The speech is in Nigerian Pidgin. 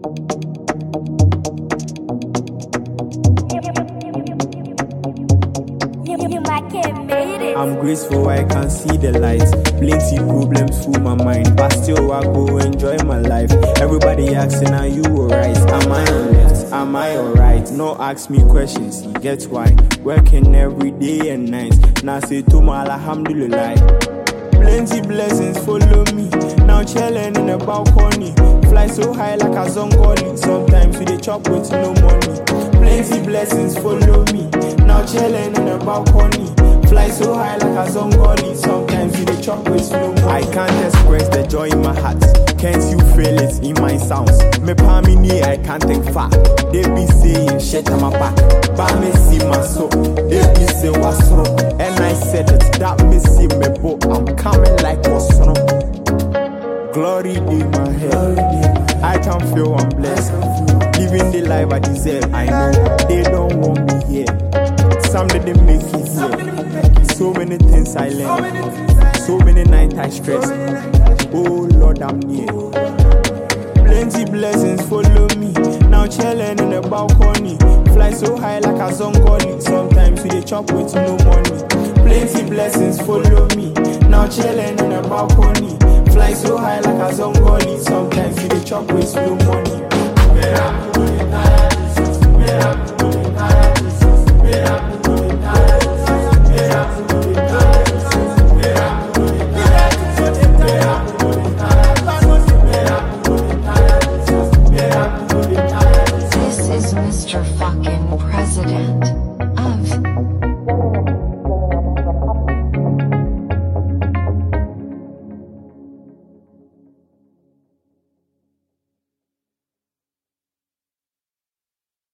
I'm graceful, I can see the light. Plenty problems full my mind, but still I go enjoy my life. Everybody asking, are you alright? Am I on left? Am I alright? No ask me questions, you get why. Working every day and night. Now say to my alhamdulillah. Plenty blessings follow me. Now chillin' in the balcony. Fly so high like a zongoli. Sometimes we dey chop with no money. Plenty blessings follow me. Now chillin' in the balcony. Fly so high like a zongoli. Sometimes we dey chop with no money. I can't express the joy in my heart. Can't you feel it in my sounds? Me pamini, I can't take far. They be saying shit on my back. But me see my soul. They be say what's wrong. And I said it, that me see me but I'm coming like what's wrong. Glory in my head. I can feel I'm blessed. Living the life I deserve. I know they don't want me here. Some they make it here. So many things I learned. So many nights I stress. Oh Lord, I'm near. Plenty blessings follow me. Now chillin' in the balcony. Fly so high like a zongoli. Sometimes we dey chop with no money. Plenty blessings follow me. Now chillin' in the balcony. Fly so high like a zongoli. Sometimes we dey chop with no money.